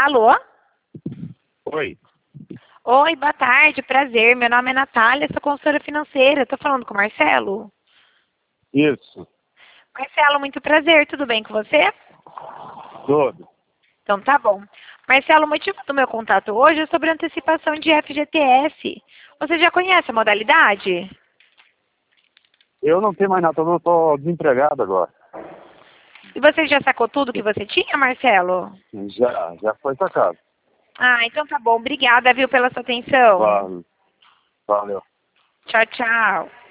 Alô? Oi, Oi, boa tarde, prazer. Meu nome é Natália, sou consultora financeira. Estou falando com o Marcelo? isso, Marcelo, muito prazer. Tudo bem com você? tudo. Então tá bom. Marcelo, o motivo do meu contato hoje é sobre antecipação de FGTS. Você já conhece a modalidade? Eu não tenho mais nada, eu estou desempregado agora. E você já sacou tudo que você tinha, Marcelo? Já foi sacado. Ah, então tá bom. Obrigada, viu, pela sua atenção. Valeu. Tchau, tchau.